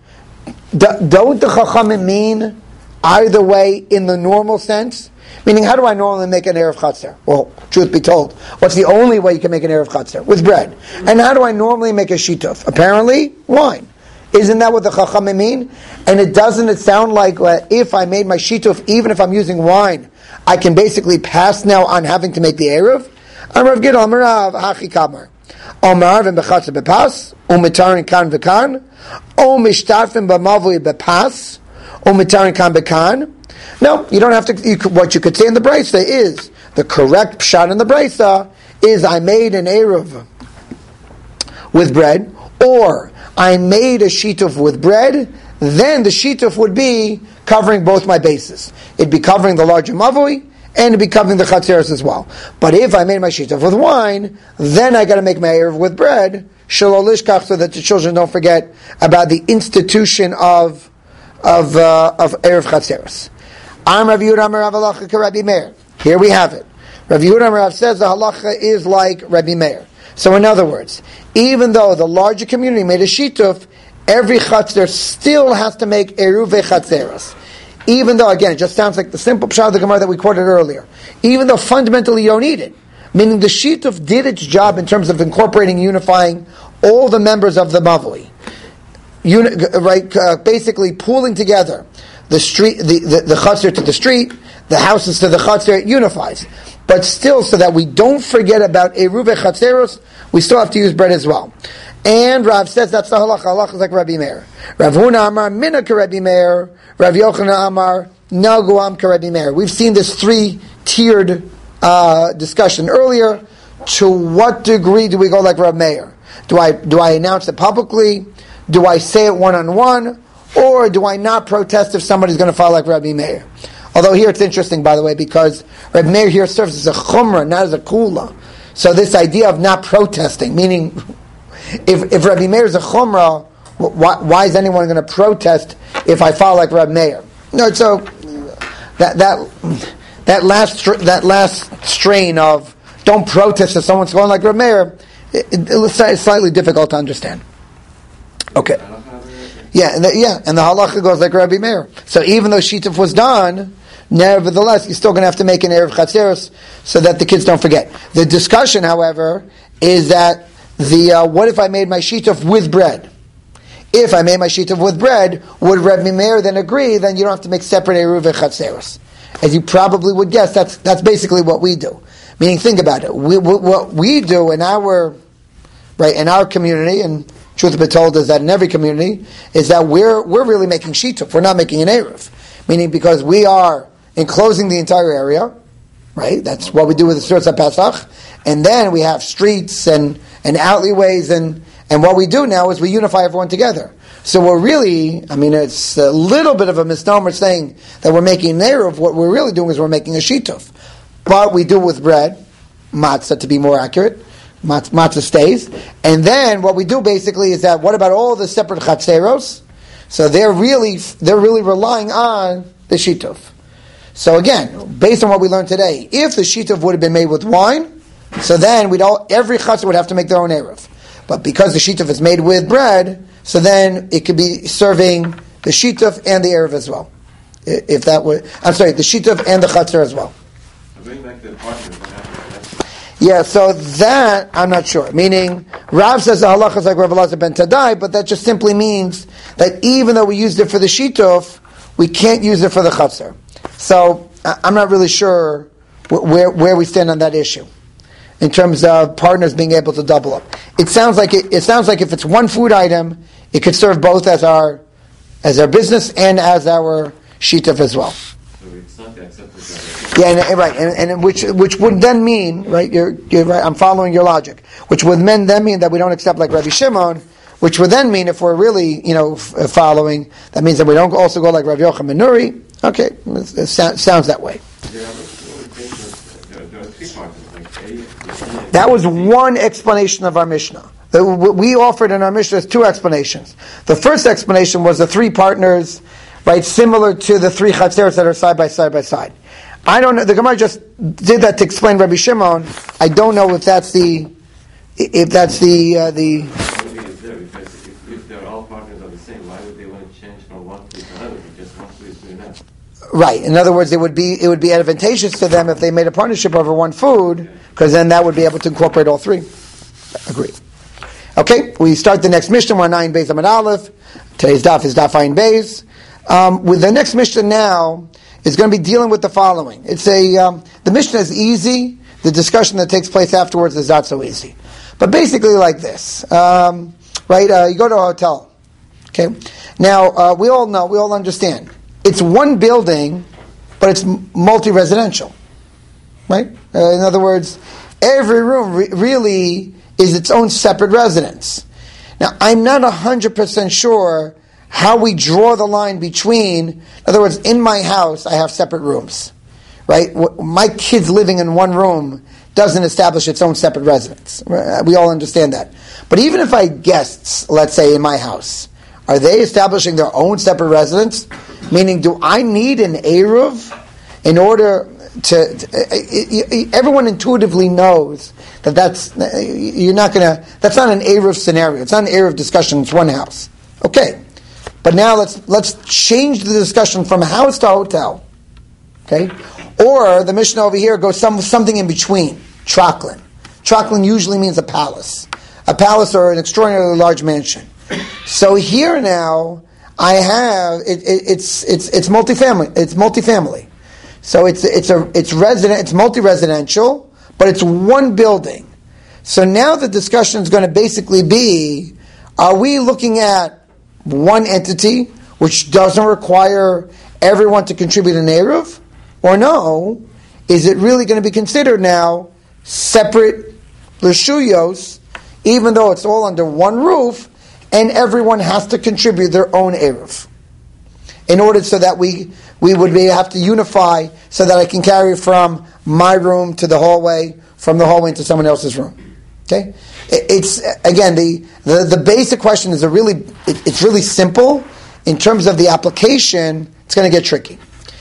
don't the Chachamim mean either way in the normal sense? Meaning, how do I normally make an erev chatzar? Well, truth be told, what's the only way you can make an erev chatzar? With bread. And how do I normally make a shituf? Apparently, wine. Isn't that what the chachamim mean? And it sound like if I made my shituf, even if I'm using wine, I can basically pass now on having to make the erev? Amarav Gidol, Amarav Hachi Kamar. Omar v'bechatzar bepas, umitarin kan v'kan, o mishtarfim b'mavui bepas, umitarin kan v'kan. No, you don't have to. What you could say in the brisa is the correct pshat in the brisa is I made an eruv with bread, or I made a shituf with bread. Then the shituf would be covering both my bases. It'd be covering the larger mavui and it'd be covering the chatzeros as well. But if I made my shituf with wine, then I got to make my eruv with bread, shelo lishkach, so that the children don't forget about the institution of eruv chatzeros. Am Rav Yehuda Amar Rav Halacha ka Rabbi Meir. Here we have it. Rav Yehuda Amar Rav says the halacha is like Rabbi Meir. So in other words, even though the larger community made a shituf, every chatzer still has to make eruv chatzeros. Even though, again, it just sounds like the simple pshat of the Gemara that we quoted earlier. Even though fundamentally you don't need it. Meaning the shituf did its job in terms of incorporating, unifying all the members of the mavui. Basically pooling together the street, the chutzner to the street, the houses to the chutzner, it unifies. But still, so that we don't forget about eruv chatzeros, we still have to use bread as well. And Rav says that's the halacha. Halacha is like Rabbi Meir. Rav Huna Amar Mina ka Rabbi Meir. Rav Yochanan Amar Naguam ka Rabbi Meir. We've seen this three-tiered discussion earlier. To what degree do we go like Rav Meir? Do I announce it publicly? Do I say it one-on-one? Or do I not protest if somebody's going to follow like Rabbi Meir? Although here it's interesting, by the way, because Rabbi Meir here serves as a chumrah, not as a kula. So this idea of not protesting, meaning if Rabbi Meir is a chumrah, why is anyone going to protest if I follow like Rabbi Meir? No, so that last strain of don't protest if someone's going like Rabbi Meir, it's slightly difficult to understand. Okay. And the halacha goes like Rabbi Meir. So even though shituf was done, nevertheless, you're still going to have to make an erev chatzeros so that the kids don't forget. The discussion, however, is that what if I made my shituf with bread? If I made my shituf with bread, would Rabbi Meir then agree? Then you don't have to make separate eruv chatzeros. as you probably would guess, that's basically what we do. Meaning, think about it. What we do in our community, and truth be told is that in every community, is that we're really making shituf. We're not making an eruv. Meaning, because we are enclosing the entire area, right? That's what we do with the Surat Pesach. And then we have streets and alleyways, and what we do now is we unify everyone together. So we're really, it's a little bit of a misnomer saying that we're making an eruv. What we're really doing is we're making a shituf. But we do it with bread, matzah to be more accurate. Matzah stays. And then what we do basically is that, what about all the separate chatzeros? So they're really relying on the shituf. So again, based on what we learned today, if the shituf would have been made with wine, so then every chatzar would have to make their own eruv. But because the shituf is made with bread, so then it could be serving the shituf and the eruv as well. The shituf and the chatzar as well. Bring back the partners. Yeah, so that, I'm not sure. Meaning, Rav says the halacha is like Rav Elazar ben Tadai, but that just simply means that even though we used it for the shituf, we can't use it for the chatzar. So, I'm not really sure where we stand on that issue, in terms of partners being able to double up. It sounds like if it's one food item, it could serve both as our business and as our shituf as well. Yeah, right, and which would then mean, right? You're right. I'm following your logic. Which would then mean that we don't accept like Rabbi Shimon. Which would then mean, if we're really, following, that means that we don't also go like Rabbi Yochanan ben Nuri. Okay, it sounds that way. That was one explanation of our Mishnah. We offered in our Mishnah two explanations. The first explanation was the three partners, right, similar to the three chatzeros that are side by side. I don't know. The Gemara just did that to explain Rabbi Shimon. I don't know if that's the. Maybe it's there, because if they're all partners are the same, why would they want to change from one place to another? Just one place to another. Right. In other words, it would be advantageous to them if they made a partnership over one food, because then that would be able to incorporate all three. Agreed. Okay, we start the next Mishnah. We're 9 Beis Amud Aleph. Today's daf is daf Ayin Beis. With the next Mishnah now is going to be dealing with the following. It's the Mishnah is easy. The discussion that takes place afterwards is not so easy. But basically like this, right? You go to a hotel. Okay. Now we all understand. It's one building, but it's multi-residential, right? In other words, every room really is its own separate residence. Now, I'm not 100% sure how we draw the line between, in other words, in my house, I have separate rooms, right? My kids living in one room doesn't establish its own separate residence. We all understand that. But even if I had guests, let's say, in my house, are they establishing their own separate residence? Meaning, do I need an eruv in order to everyone intuitively knows that's not an eruv scenario. It's not an eruv discussion. It's one house. Okay, but now let's change the discussion from house to hotel. Okay, or the Mishnah over here goes something in between. Traklin. Traklin usually means a palace or an extraordinarily large mansion. So here now I have it's multifamily. It's multifamily. So it's multi-residential, but it's one building. So now the discussion is going to basically be: are we looking at one entity which doesn't require everyone to contribute an eruv, or no? Is it really going to be considered now separate reshuyos, even though it's all under one roof, and everyone has to contribute their own eruv, in order so that we would have to unify, so that I can carry from my room to the hallway, from the hallway into someone else's room. Okay, it's again the basic question is it's really simple. In terms of the application, it's going to get tricky.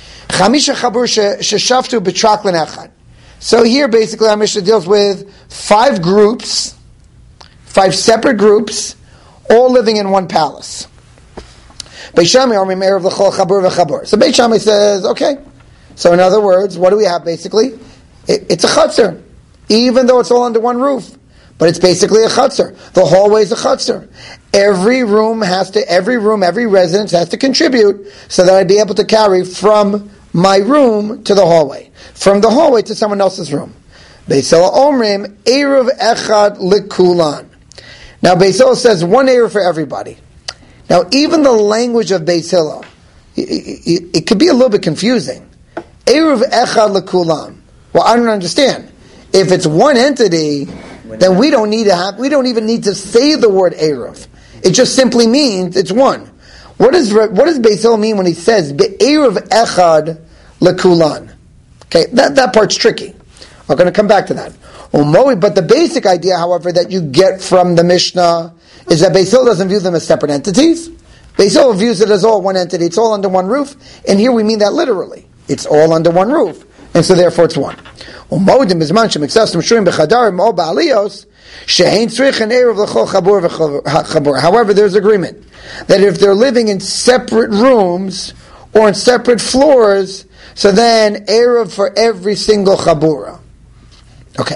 So here, basically, our Mishnah deals with 5 groups, 5 separate groups, all living in one palace. Beit Shammai or Meir of the Chol Chabur v'Chabur. So Beit Shammai says, okay. So in other words, what do we have basically? It's a chutzner, even though it's all under one roof. But it's basically a chutzner. The hallway is a chutzner. Every residence has to contribute so that I'd be able to carry from my room to the hallway, from the hallway to someone else's room. Beis Hillel omrim eruv echad likulan. Now Beis Hillel says one eruv for everybody. Now even the language of Beis Hillel, it could be a little bit confusing. Eruv echad lekulam. Well, I don't understand. If it's one entity, then we don't even need to say the word eruv. It just simply means it's one. What does Beis Hillel mean when he says be'eruv echad lekulan? Okay, that part's tricky. We're going to come back to that. But the basic idea, however, that you get from the Mishnah is that Beis Hillel doesn't view them as separate entities. Beis Hillel views it as all one entity. It's all under one roof. And here we mean that literally. It's all under one roof. And so therefore it's one. However, there's agreement that if they're living in separate rooms or in separate floors, so then eruv for every single chabura. Okay.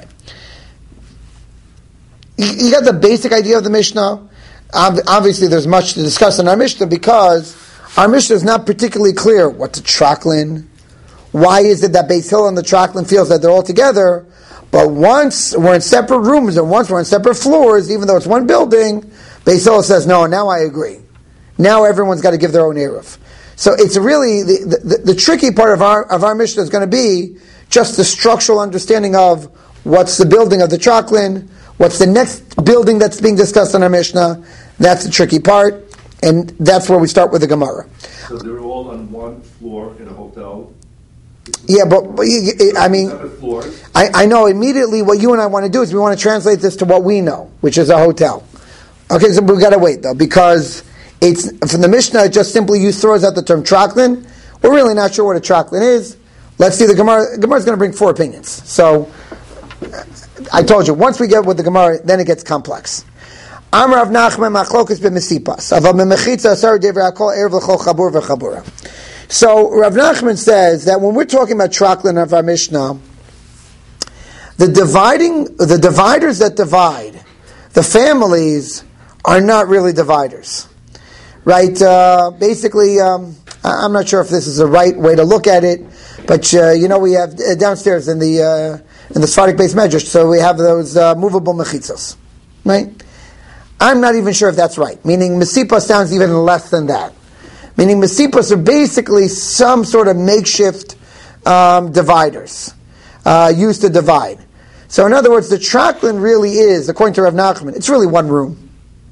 You got the basic idea of the Mishnah. Obviously, there's much to discuss in our Mishnah because our Mishnah is not particularly clear what's a traklin. Why is it that Beis Hillel and the traklin feels that they're all together, but once we're in separate rooms and once we're in separate floors, even though it's one building, Beis Hillel says, no, now I agree. Now everyone's got to give their own eruv. So it's really, the tricky part of our Mishnah is going to be just the structural understanding of what's the building of the traklin, what's the next building that's being discussed in our Mishnah. That's the tricky part, and that's where we start with the Gemara. So they're all on one floor in a hotel? Yeah, but I mean, I know immediately what you and I want to do is we want to translate this to what we know, which is a hotel. Okay, so we've got to wait though, because it's from the Mishnah, it just simply throws out the term traklin. We're really not sure what a traklin is. Let's see the Gemara. The Gemara is going to bring 4 opinions. So I told you, once we get with the Gemara, then it gets complex. Amar Rav Nachman machlokas b'mesipas. Aval b'mechitza asar devrei hakol erev l'chol chabur v'chabura. So Rav Nachman says that when we're talking about traklin of our Mishnah, the dividers that divide, the families are not really dividers, right? Basically, I'm not sure if this is the right way to look at it, but we have downstairs in the Sephardic base medrash, so we have those movable mechitzos, right? I'm not even sure if that's right. Meaning mesipa sounds even less than that. Meaning mesipas are basically some sort of makeshift dividers used to divide. So in other words, the traklin really is, according to Rav Nachman, it's really one room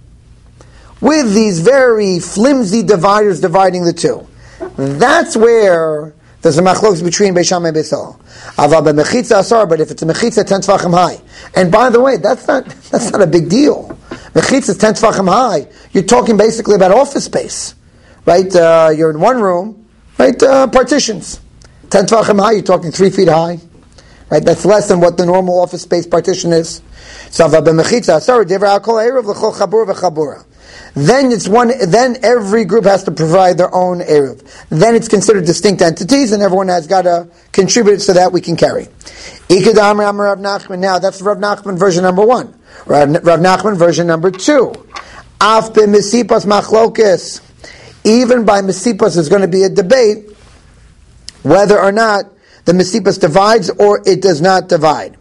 with these very flimsy dividers dividing the two. That's where there's a machlokes between Beis Shammai and Beis Hillel. Aval b'mechitza asar, but if it's a mechitza 10 tefachim high, and by the way, that's not a big deal. Mechitza is 10 tefachim high. You're talking basically about office space, right? You're in one room, right? Partitions, 10 tefachim high. You're talking 3 feet high, right? That's less than what the normal office space partition is. So aval b'mechitza asar devrei hakol erev l'chol chabur v'chabura. Then it's one. Then every group has to provide their own eruv. Then it's considered distinct entities, and everyone has got to contribute so that we can carry. Ikadam Amar Rav Nachman. Now that's Rav Nachman version number 1. Rav Nachman version number 2. Af b'mesipas machlokes. Even by mesipas, there's going to be a debate whether or not the mesipas divides or it does not divide.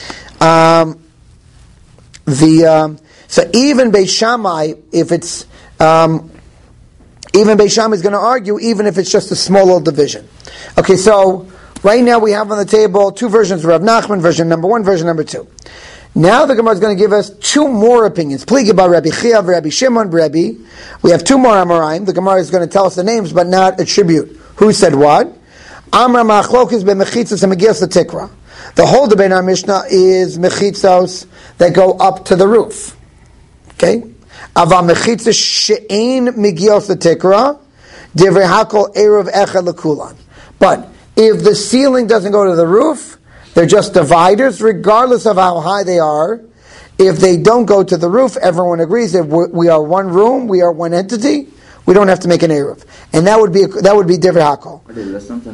So even Beis Shammai, if it's even Beis Shammai is going to argue, even if it's just a small little division. Okay, so right now we have on the table 2 versions of Rav Nachman, version number 1, version number 2. Now the Gemara is going to give us 2 more opinions. Pligi bar Rabbi Chia, Rabbi Shimon, Rabbi. We have 2 more Amoraim. The Gemara is going to tell us the names, but not attribute who said what. Amra machlokes bemechitzos and megios l'tikra. The whole debate in our Mishnah is mechitzos that go up to the roof. Okay, ava mechitza she'ein migios l'tikra divrei hakol eruv echad lekulan. But if the ceiling doesn't go to the roof, they're just dividers, regardless of how high they are. If they don't go to the roof, everyone agrees that we are one room, we are one entity. We don't have to make an eruv, and that would be divrei hakol.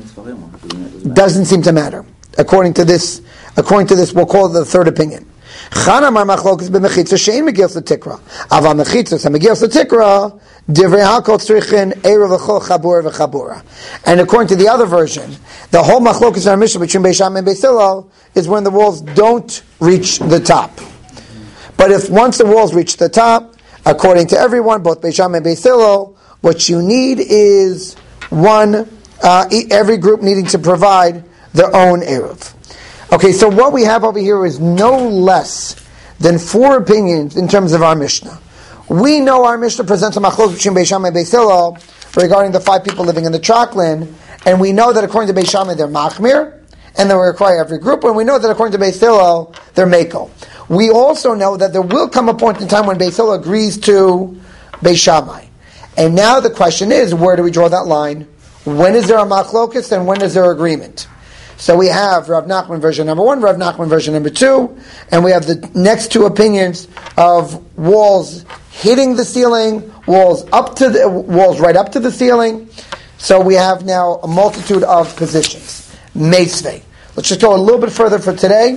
Doesn't seem to matter. According to this, we'll call it the third opinion. Chanamar machlokes b'mechitza shein megilus l'tikra. Aval mechitzas hamegilus l'tikra divrei hakol tzrichin erev l'chol chabura v'chabura. And according to the other version, the whole machlokes in our Mishnah between Beis Shammai and Beis Hillel is when the walls don't reach the top. But if once the walls reach the top, according to everyone, both Beis Shammai and Beis Hillel, what you need is every group needing to provide their own eruv. Okay, so what we have over here is no less than 4 opinions in terms of our Mishnah. We know our Mishnah presents a machlok between Beis Shammai and Beis Hillel regarding the 5 people living in the Trachlin, and we know that according to Beis Shammai they're machmir, and they require every group, and we know that according to Beis Hillel they're mekel. We also know that there will come a point in time when Beis Hillel agrees to Beis Shammai. And now the question is, where do we draw that line? When is there a machlokus and when is there agreement? So we have Rav Nachman version number 1, Rav Nachman version number 2, and we have the next 2 opinions of walls hitting the ceiling, walls right up to the ceiling. So we have now a multitude of positions. Meisvei. Let's just go a little bit further for today.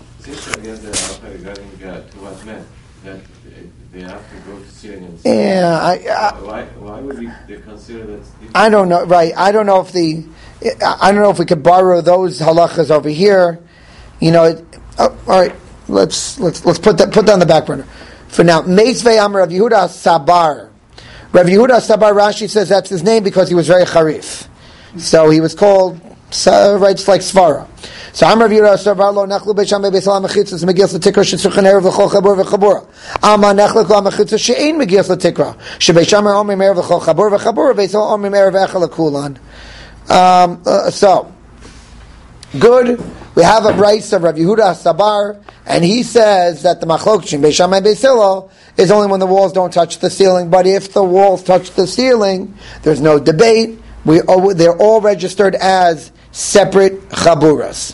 That they have to go to ceiling and Yeah, why would they consider that? I don't know. Right, I don't know if we could borrow those halachas over here. All right, let's put that on the back burner for now. Meisvei Amar Rav Yehuda Sabar. Rav Yehuda Sabar, Rashi says that's his name because he was very charif, so he was called it's like Svara. So Amar Rav Yehuda Sabar lo nachlu Beis Shammai Beis Hillel mechitzas megilus l'tikra shetzruchen erev l'chol chabur v'chabura. Ama nachlu lo mechitzas she'ein megilus l'tikra shebeis Shammai omrim erev l'chol chabur v'chabura Beis Hillel omrim erev echel l'kulan. So good. We have a brayso of Rav Yehuda Sabar, and he says that the machlok between Beis Shammai and Beis Hillel is only when the walls don't touch the ceiling. But if the walls touch the ceiling, there's no debate. They're all registered as separate chaburas.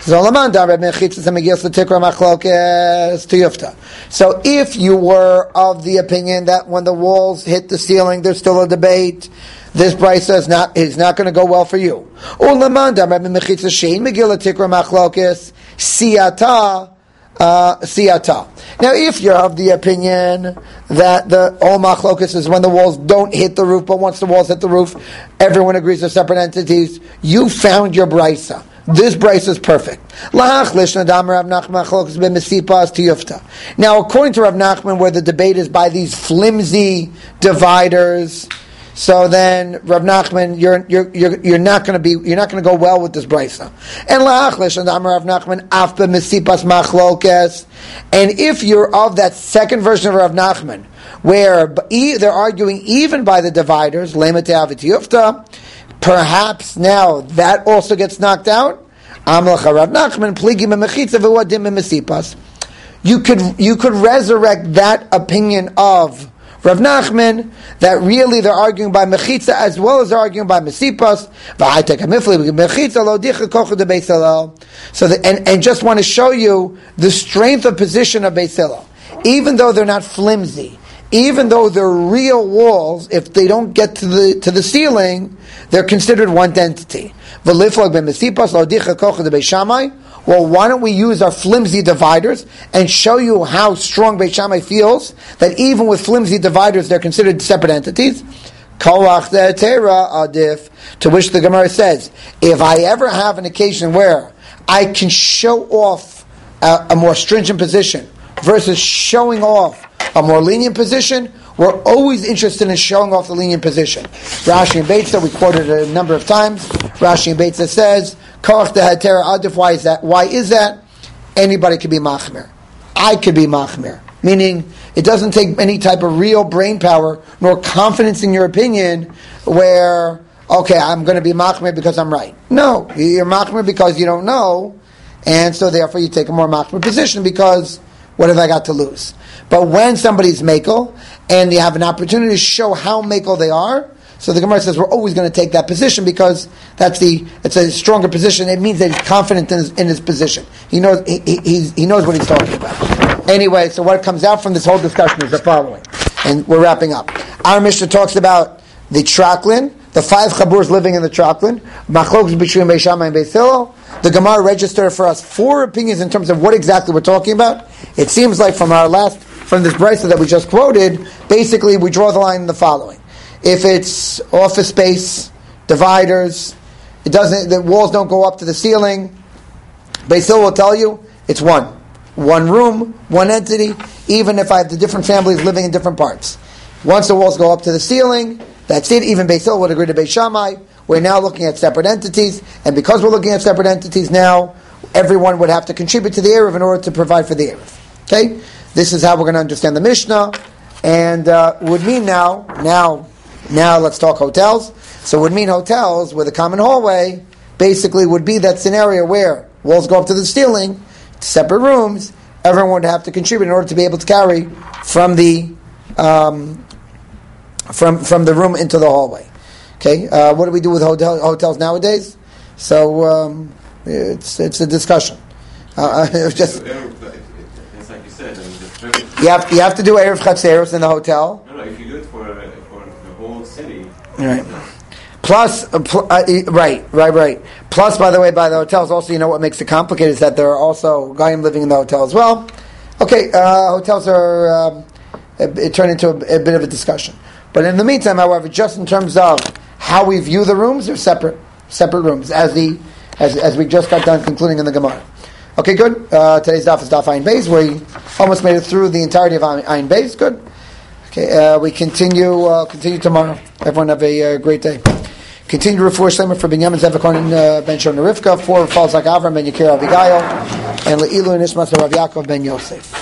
So if you were of the opinion that when the walls hit the ceiling, there's still a debate, this brayso is not going to go well for you. Now, if you're of the opinion that the all machlokus is when the walls don't hit the roof, but once the walls hit the roof, everyone agrees they're separate entities, you found your brayso. This brayso is perfect. Now, according to Rav Nachman, where the debate is by these flimsy dividers, so then Rav Nachman, you're not going to go well with this brayso. And la'achlish and Amar Rav Nachman afbe mesipas machlokes. And if you're of that second version of Rav Nachman, where they're arguing even by the dividers, lemete avitiyufta, perhaps now that also gets knocked out. Amalacha Rav Nachman pligi memechitza v'uadim memesipas. You could resurrect that opinion of Rav Nachman, that really they're arguing by mechitza as well as they're arguing by mesipas. So and just want to show you the strength of position of Beis Hillel. Even though they're not flimsy, even though they're real walls, if they don't get to the ceiling, they're considered one entity. Well, why don't we use our flimsy dividers and show you how strong Beis Shammai feels that even with flimsy dividers they're considered separate entities? To which the Gemara says, if I ever have an occasion where I can show off a more stringent position versus showing off a more lenient position, we're always interested in showing off the lenient position. Rashi and Beitza, we quoted it a number of times. Rashi and Beitza says, Koach dehatera adif. Why is that? Why is that? Anybody could be machmir. I could be machmir. Meaning, it doesn't take any type of real brain power nor confidence in your opinion where, okay, I'm going to be machmir because I'm right. No, you're machmir because you don't know, and so therefore you take a more machmir position because what have I got to lose? But when somebody's mekel and you have an opportunity to show how mekel they are, so the Gemara says we're always going to take that position because it's a stronger position. It means that he's confident in his position. He knows he knows what he's talking about. Anyway, so what comes out from this whole discussion is the following, and we're wrapping up. Our Mishnah talks about the Trachlin, the 5 chaburs living in the chocolate. Machlokes between Beis Shammai and Beis Hillel. The Gemara registered for us 4 opinions in terms of what exactly we're talking about. It seems like from this brisa that we just quoted, basically we draw the line in the following: if it's office space, dividers, the walls don't go up to the ceiling. Beis Hillel will tell you it's one room, one entity. Even if I have the different families living in different parts, once the walls go up to the ceiling, that's it. Even Beis Hillel would agree to Beis Shammai. We're now looking at separate entities, and because we're looking at separate entities now, everyone would have to contribute to the Erev in order to provide for the Erev. Okay, this is how we're going to understand the Mishnah, and would mean now let's talk hotels. So it would mean hotels with a common hallway basically would be that scenario where walls go up to the ceiling, separate rooms. Everyone would have to contribute in order to be able to carry from the from the room into the hallway. Okay, what do we do with hotels nowadays? So it's a discussion. Just it's like you said. You have to do Erev Chatzeros in the hotel. No, if you do it for the whole city. Right. Plus, right. Plus, by the way, by the hotels, also, you know what makes it complicated is that there are also Goyim living in the hotel as well. Okay, hotels are it turned into a bit of a discussion. But in the meantime, however, just in terms of how we view the rooms, they're separate rooms, as we just got done concluding in the Gemara. Okay, good. Today's daf is daf Ayin Beis. We almost made it through the entirety of Ayin Beis. Good. Okay, we continue tomorrow. Everyone have a great day. Continue Refuah Shleima for Binyamin Zevakon and Ben Shon Rivka, 4 Falls like Avram Ben Yakir Avigail, and Le'ilu Nishmas Rav Yaakov Ben Yosef.